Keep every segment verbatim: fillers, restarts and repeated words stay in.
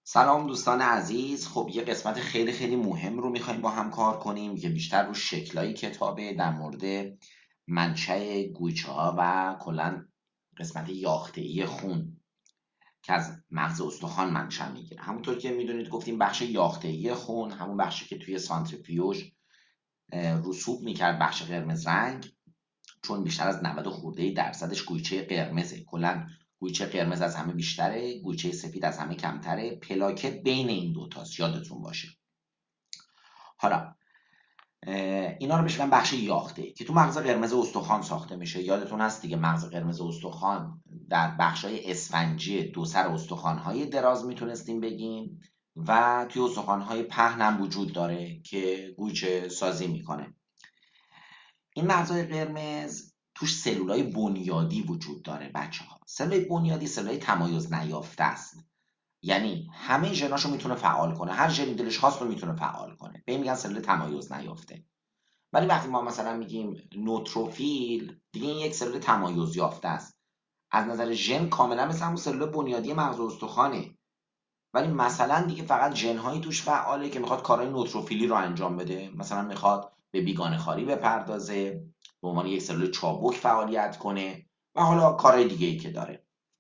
سلام دوستان عزیز. خب یه قسمت خیلی خیلی مهم رو میخوایم با هم کار کنیم که بیشتر رو شکلای کتابه، در مورد منشأ گویچه ها و کلا قسمت یافته‌ای خون که از مغز استخوان منشأ میگیره. همونطور که میدونید گفتیم بخش یافته‌ای خون همون بخشی که توی سانتریفیوژ رسوب میکرد، بخش قرمز رنگ، چون بیشتر از نود خورده درصدش گویچه قرمزه. کلا گویچه قرمز از همه بیشتره، گویچه سفید از همه کمتره. پلاکت بین این دوتاست، یادتون باشه. حالا اینا رو بهش میگن بخش یاخته که تو مغز قرمز استخوان ساخته میشه. یادتون هست دیگه مغز قرمز استخوان در بخشای اسفنجی دو سر استخوان‌های دراز میتونستیم بگیم و توی استخوان‌های پهن هم وجود داره که گویچه سازی میکنه. این مغزهای قرمز توش سلولای بنیادی وجود داره بچه ها. سلولای بنیادی سلولای تمایز نیافته است، یعنی همه ژناشو میتونه فعال کنه، هر ژنی دلش خواست رو میتونه فعال کنه، به این میگن سلول تمایز نیافته. ولی وقتی ما مثلا میگیم نوتروفیل، دیگه این یک سلول تمایز یافته است، از نظر ژن کاملا مثل همون سلول بنیادی مغز استخوانه، ولی مثلا دیگه فقط ژن‌هایی توش فعاله که میخواد کارهای نوتروفیلی رو انجام بده. مثلا میخواد به بیگانه خاری بپردازه، به عنوان یک سلول چابک فعالیت کنه و حالا کارهای دیگه ای که داره.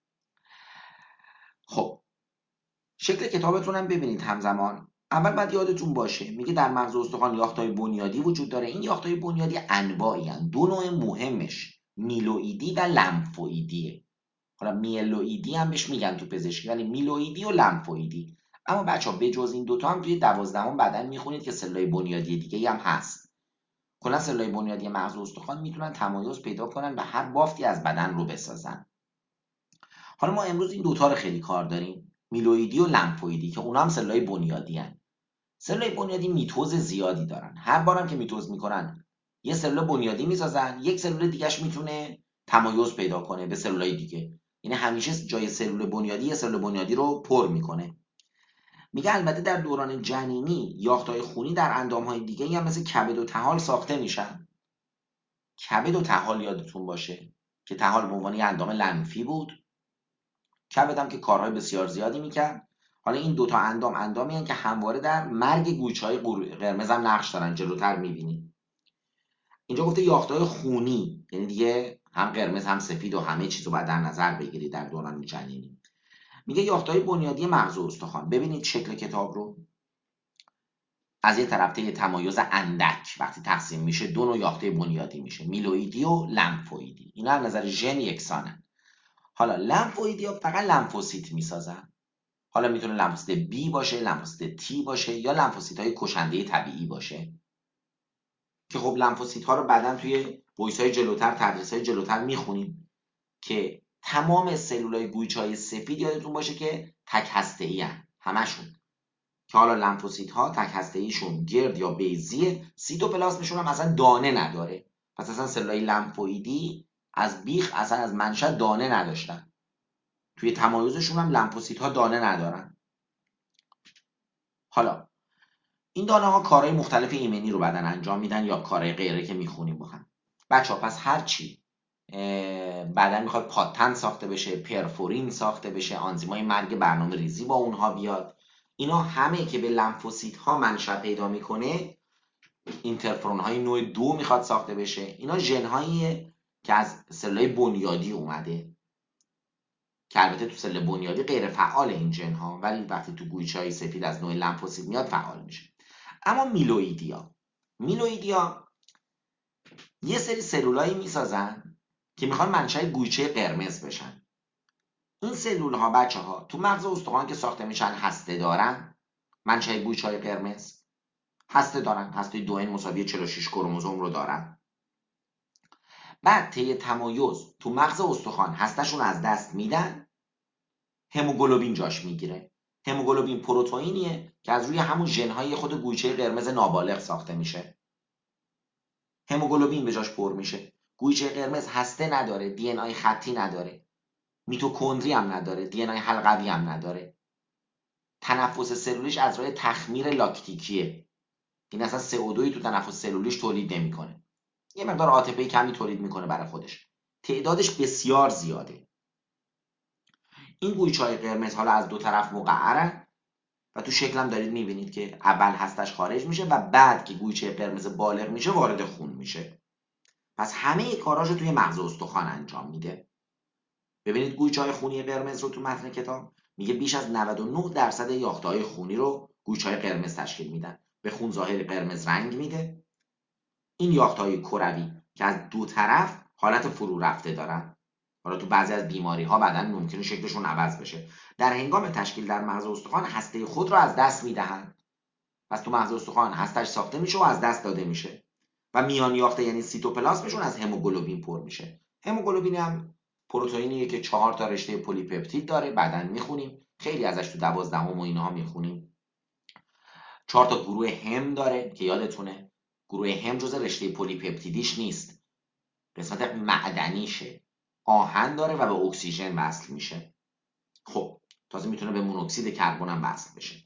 خب شکل کتابتون هم ببینید همزمان. اول باید یادتون باشه میگه در مغز استخوان یافته‌های بنیادی وجود داره. این یافته‌های بنیادی انواعی هستند. دو نوع مهمش میلوئیدی و لمفوئیدیه. حالا میلوئیدی هم بهش میگن تو پزشکی، ولی میلوئیدی و لمفوئیدی. اما بچه‌ها به جز این دوتا هم توی دوازدهم بدن میخونید که سلولای بنیادی دیگه هم هست. کلا سلولای بنیادی مغز استخوان میتونن تمایز پیدا کنن و هر بافتی از بدن رو بسازن. حالا ما امروز این دوتا رو خیلی کار داریم، میلوئیدی و لمفوئیدی، که اونا هم سلولای بنیادی هن. سلولای بنیادی میتوز زیادی دارن. هر بارم که میتوز میکنن یه سلول بنیادی میسازن، یک سلول دیگهش میتونه تمایز پیدا کنه به سلولای دیگه. یعنی همیشه جای سلول بنیادی یه سلول بنیادی رو پر میکنه. میگه البته در دوران جنینی یافته‌های خونی در اندامهای دیگه هم مثل کبد و طحال ساخته میشن. کبد و طحال یادتون باشه که طحال به عنوان یه اندام لنفی بود، کبد هم که کارهای بسیار زیادی میکرد. حالا این دوتا اندام اندامی هستند که همواره در مرگ گویچه‌های قرمز هم نقش دارن، جلوتر میبینید. اینجا گفته یافته‌های خونی، یعنی دیگه هم قرمز هم سفید و همه چیز رو باید در نظر بگیرید در دوران جنینی. میگه یافته‌های بنیادی مغز استخوان. ببینید شکل کتاب رو. از یه طرف طی تمایز اندک وقتی تقسیم میشه دو نوع یافته بنیادی میشه، میلوئیدی و لمفوئیدی. اینا از نظر ژن یکسانن. حالا لمفوئیدی ها فقط لمفوسیت میسازن. حالا میتونه لمفوسیت B باشه، لمفوسیت T باشه، یا لمفوسیت های کشنده طبیعی باشه که خب لمفوسیت ها رو بعدن توی وایس های جلوتر، تدریس های جلوتر میخونیم که تمام سلولای گویچه های سفید یادتون باشه که تک هسته‌ای هستند همشون، که حالا لمفوسیت ها تک هسته ایشون گرد یا بیضیه، سیتوپلاسمشون هم اصلا دانه نداره. پس اصلا سلولای لمفوئیدی از بیخ اصلا از منشأ دانه نداشتن. توی تمایزشون هم لمفوسیت ها دانه ندارن. حالا این دانه ها کارهای مختلف ایمنی رو بدن انجام میدن یا کارهای غیره که میخونیم با هم. بچه ها پس هرچی بدن میخواد پاتن ساخته بشه، پرفورین ساخته بشه، آنزیمای مرگ برنامه ریزی با اونها بیاد، اینا همه که به لمفوسیت ها منشأ پیدا میکنه، اینترفرون های نوع دو میخواد ساخته بشه. اینا ژن هاییه که از سلولای بنیادی اومده، که البته تو سلول بنیادی غیر فعال این ژن ها، ولی وقتی تو گویچه های سفید از نوع لمفوسیت میاد فعال میشه. اما میلوئیدیا میلوئیدیا یه سری سلولایی میسازن که میخوان منشأ گویچه قرمز بشن. این سلول ها بچه ها تو مغز استخوان که ساخته میشن هسته دارن. منشأ گویچه های قرمز هسته دارن، هسته دو ان مساوی چهل و شش کروموزوم رو دارن. بعد طی تمایز تو مغز استخوان هستشون از دست میدن، هموگلوبین جاش میگیره. هموگلوبین پروتئینیه که از روی همون ژن‌های خود گویچه قرمز نابالغ ساخته میشه. هموگلوبین به جاش پر میشه. گویچه قرمز هسته نداره، دی ان آی خطی نداره، میتوکندری هم نداره، دی ان آی حلقوی هم نداره. تنفس سلولیش از راه تخمیر لاکتیکیه. این اصلا سی او دو تو تنفس سلولیش تولید نمیکنه. یه مقدار آ تی پی کمی تولید میکنه برای خودش. تعدادش بسیار زیاده. این گویچه‌های قرمز حالا از دو طرف مقعرن. و تو شکلم دارید میبینید که اول هستش خارج میشه و بعد که گویچه قرمز بالغ میشه وارد خون میشه. پس همه کاراشو توی مغز استخوان انجام میده. ببینید گویچه‌های خونی قرمز رو تو متن کتاب میگه بیش از نود و نه درصد یافته‌های خونی رو گویچه‌های قرمز تشکیل میدن. به خون ظاهر قرمز رنگ میده. این یافته‌های کروی که از دو طرف حالت فرو رفته دارن. حالا تو بعضی از بیماری‌ها بدن ممکنه شکلشون عوض بشه. در هنگام تشکیل در مغز استخوان هسته خود رو از دست میدهن. پس تو مغز استخوان هستش ساخته میشه و از دست داده میشه و میان یافته یعنی سیتوپلاسمشون از هموگلوبین پر میشه. هموگلوبین هم پروتئینیه که چهار تا رشته پلیپپتید داره، بعدن میخونیم خیلی ازش تو دوازدهم و اینها میخونیم. چهار تا گروه هم داره که یادتونه گروه هم جز رشته پلیپپتیدیش نیست، قسمت معدنیشه، آهن داره و به اکسیژن وصل میشه. خب تازه میتونه به مونوکسید کربن هم وصل بشه،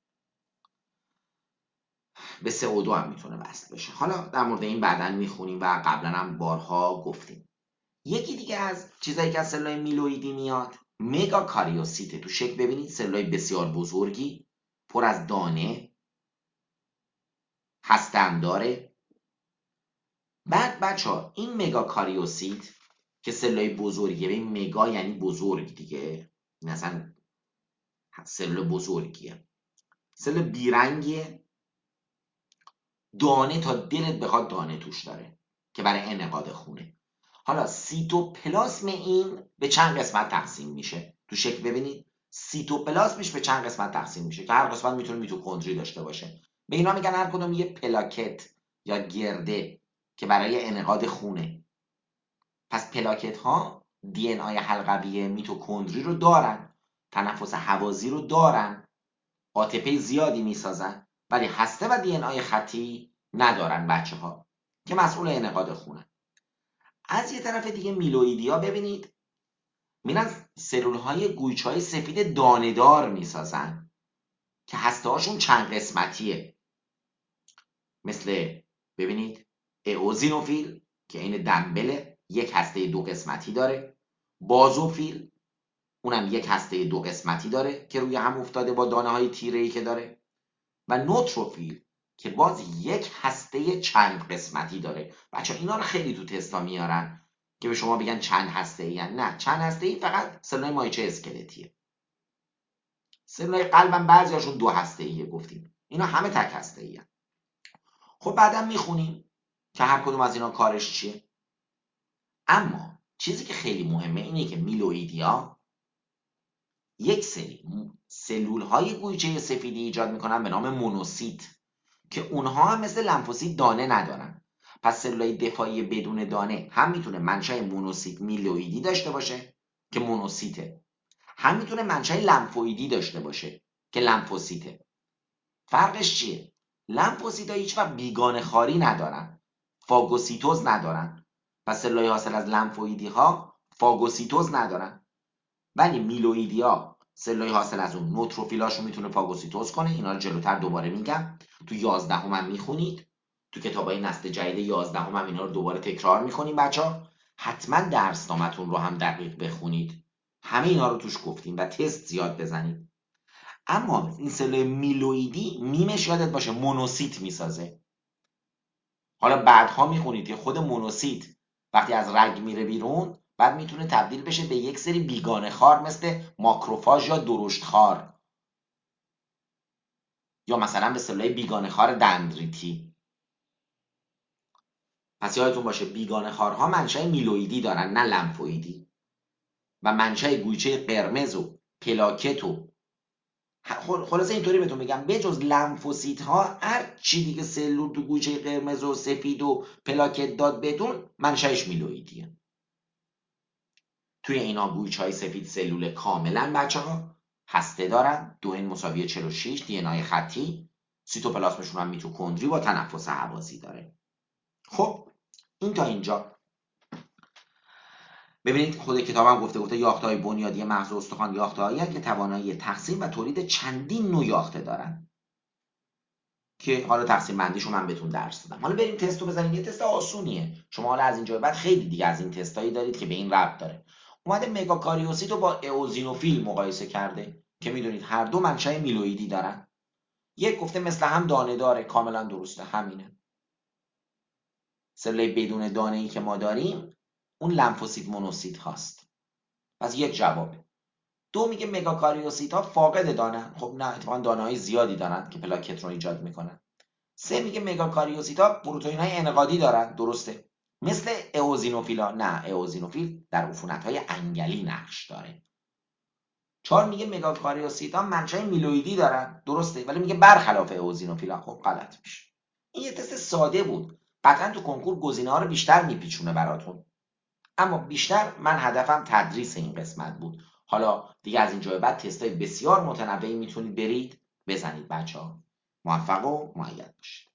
به سه او دو هم میتونه وصل بشه. حالا در مورد این بعداً میخونیم و قبلا هم بارها گفتیم. یکی دیگه از چیزایی که از سلولای میلوئیدی میاد مگاکاریوسیته. تو شکل ببینید سلولای بسیار بزرگی پر از دانه، هسته هم داره. بعد بچه ها این مگاکاریوسیت که سلولای بزرگیه، به این مگا یعنی بزرگ دیگه، این اصلا سلول بزرگیه، سلول بیرنگیه، دانه تا دلت بخواد دانه توش داره که برای انعقاد خونه. حالا سیتوپلاسم این به چند قسمت تقسیم میشه. تو شکل ببینید سیتوپلاسمش به چند قسمت تقسیم میشه که هر قسمت میتونه میتوکندری داشته باشه. به اینا میگن هر کدوم یه پلاکت یا گرده که برای انعقاد خونه. پس پلاکت ها دی ان آی حلقوی میتوکندری رو دارن، تنفس هوازی رو دارن، آتپی زیادی میسازن، ولی هسته و دی ان آی خطی ندارن بچه ها که مسئول انعقاد خونه. از یه طرف دیگه میلوئیدیا ببینید میرن سلول های گویچه های سفید دانه‌دار میسازن که هسته هاشون چند قسمتیه، مثل ببینید اوزینوفیل که این دنبله یک هسته دو قسمتی داره، بازوفیل اونم یک هسته دو قسمتی داره که روی هم افتاده با دانه های تیره‌ای که داره، و نوتروفیل که باز یک هسته چند قسمتی داره. بچه اینا رو خیلی تو تستا میارن که به شما بگن چند هسته ای، نه چند هسته ای فقط سلول مایچه اسکلتیه. سلول قلبم بعضیاشون دو هسته ایه گفتیم، اینا همه تک هسته ای هن. خب بعدا میخونیم که هر کدوم از اینا کارش چیه. اما چیزی که خیلی مهمه اینه که میلوئیدیا یک سری سلول های گویچه سفیدی ایجاد میکنن به نام مونوسیت که اونها هم مثل لنفوسیت دانه ندارن. پس سلولای دفاعی بدون دانه هم میتونه منشأ مونوسیت میلوئیدی داشته باشه که مونوسیته، هم میتونه منشأ لنفوئیدی داشته باشه که لنفوسیته. فرقش چیه؟ لنفوسیت‌ها هیچ وقت بیگانه خاری ندارن، فاگوسیتوز ندارن. پس سلولای حاصل از لنفوئیدی ها فاگوسیتوز ندارن، ولی میلوئیدیا سلولای حاصل از اون نوتروفیلاشو میتونه فاگوسیتوز کنه. اینا رو جلوتر دوباره میگم، تو یازدهم هم میخونید، تو کتابای نسل جدید یازدهم هم اینا رو دوباره تکرار میکنیم. بچه‌ها حتما درسنامه‌تون رو هم دقیق بخونید، همه اینا رو توش گفتیم و تست زیاد بزنید. اما این سلول میلوئیدی میمش یادت باشه مونوسیت میسازه. حالا بعدها میخونید که خود مونوسیت وقتی از رگ میره بیرون بعد میتونه تبدیل بشه به یک سری بیگانه خار مثل ماکروفاژ یا درشت خار، یا مثلا به سلولای بیگانه خار دندریتی. پس یادتون باشه بیگانه خارها منشأ میلوئیدی دارن نه لنفوئیدی، و منشأ گویچه قرمز و پلاکت و خلاصه اینطوری بهتون بگم بجز لنفوسیت ها هر چی دیگه سلول تو گویچه قرمز و سفید و پلاکت داد بهتون منشأش میلوئیدیه. توی اینا گویچه های سفید سلول کاملا بچه ها هسته دارن، دو ان مساوی چهل و شش، دی ان ای خطی، سیتوپلاسمشون هم میتوکندری با تنفس هوازی داره. خب این تا اینجا. ببینید خود کتابم گفته گفته یافته‌های بنیادی مغز استخوان یافته‌هایی که توانایی تقسیم و تولید چندین نوع یافته دارن که حالا تقسیم بندیشو من بهتون درس دادم. حالا بریم تستو بزنیم. یه تست آسونیه، شما حالا از اینجا بعد خیلی دیگه از این تستایی دارید که به این ربط داره. اومده مگاکاریوسیت رو با اوزینوفیل مقایسه کرده که میدونید هر دو منشأ میلوئیدی دارن. یک گفته مثل هم دانه داره، کاملا درسته، همینه. سلول بدون دانه ای که ما داریم اون لمفوسیت مونوسیت هاست. پس یک جوابه. دو میگه مگاکاریوسیت ها فاقد دانه. خب نه، اتفاقا دانه های زیادی دارن که پلاکت رو ایجاد میکنن. سه میگه مگاکاریوسیت ها پروتئین های انعقادی دارن. درسته. مثل ائوزینوفیلا. نه، ائوزینوفیل در عفونت های انگلی نقش داره. چهار میگه مگاکاریوسیت ها منشأ میلوئیدی دارن. درسته، ولی میگه برخلاف ائوزینوفیلا. خب غلط میشه. این یه تست ساده بود، قطعا تو کنکور گزینه ها رو بیشتر میپیچونه براتون، اما بیشتر من هدفم تدریس این قسمت بود. حالا دیگه از اینجا به بعد تستای بسیار متنوعی میتونید برید بزنید بچه ها. موفق و مؤید باشید.